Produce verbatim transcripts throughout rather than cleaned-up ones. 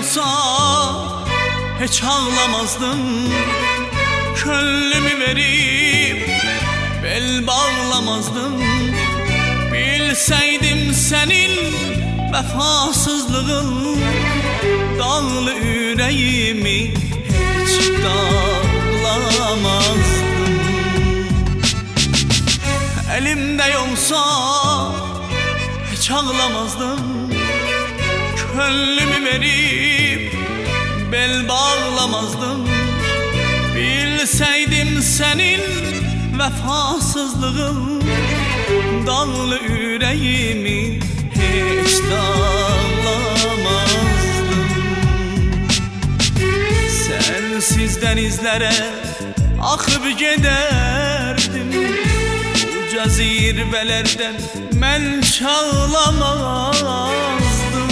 olsa hiç ağlamazdım. Könlümü verip bel bağlamazdım. Bilseydim senin vefasızlığın, dağlı yüreğimi hiç dağlamazdım. Elimde yoksa hiç ağlamazdım. Könlümü verip bel bağlamazdım. Bilseydim senin vefasızlığın, dağlı yüreğimi hiç dağlamazdım. Sensiz denizlere akıp giderdim. Uca zirvelerden ben çağlamazdım.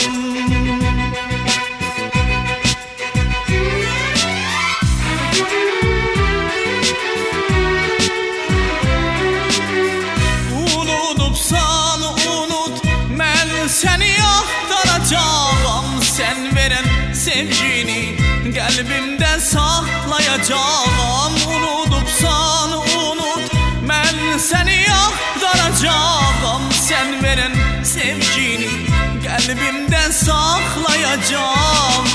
Unutupsan unut, ben seni aktaracağım. Sen veren sevgini kalbimde saklayacağım. Unutupsan unut, ben seni aktaracağım. Sen veren sevgini kalbimde saklayacağım.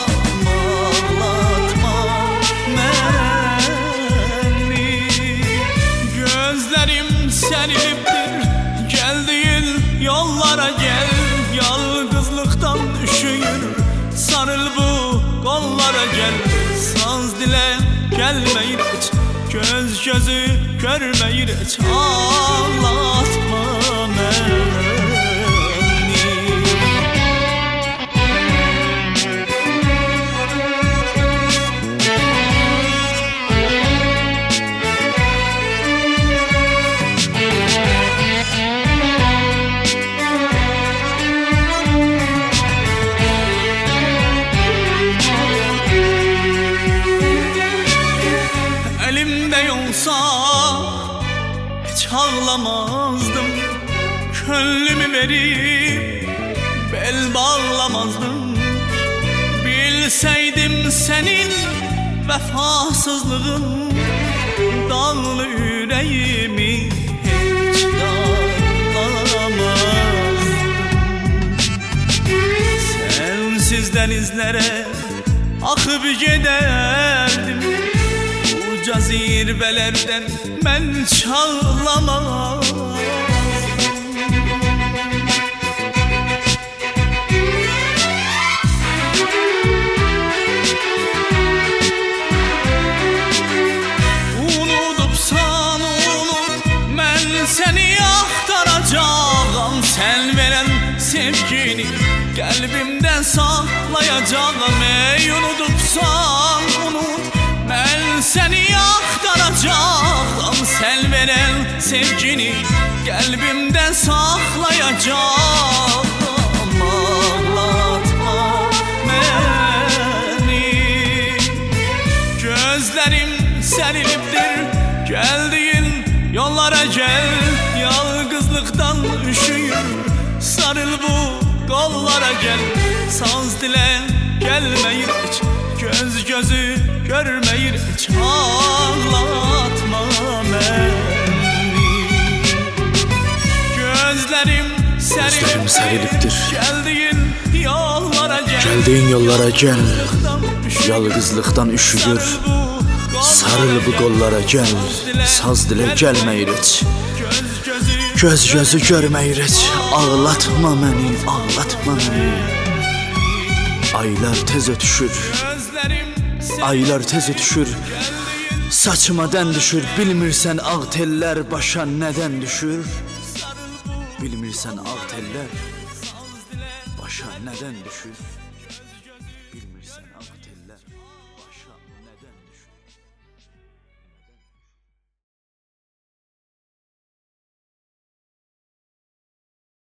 Ağlatma beni, gözlerim seriliptir. Geldiğin yollara gel, yalnızlıktan üşüyür. Sarıl bu kollara gel, saz dile gelmeyir hiç, göz gözü görmeyir hiç. Ağlatma beni. Elimde yoksa hiç ağlamazdım. Könlümü verip bel bağlamazdım. Bilseydim senin vefasızlığın, dağlı yüreğimi hiç dağlamazdım. Sensiz denizlere akıp giderdim. Uca zirvelerden ben çağlamazdım. Unutupsan unut, ben seni aktaracağım. Sen veren sevgini kalbimden saklayacağım. Ey unutupsan unut, ben seni aktaracağım. Sen veren sevgini kalbimden saklayacağım. Ağlatma beni, gözlerim seriliptir. Geldiğin yollara gel, yalnızlıktan üşüyür. Sarıl bu kollara gel, saz dile gelmeyir hiç, göz gözü görmeyir hiç. Ağlatma beni, gözlerim Gözlerim seriliptir. Geldiğin yollara gel, Geldiğin yollara gel, yalnızlıktan üşüdür. Sarıl bu kollara gel, saz dile gelmeyir hiç, göz gözü görmeyir hiç. Ağlatma beni, ağlatma beni. Aylar tez ötüşür, aylar tez ötüşür. Saçıma dən düşür, bilmirsən ağ teller başa nədən düşür. Bilmirsən ağ teller başa nədən düşür.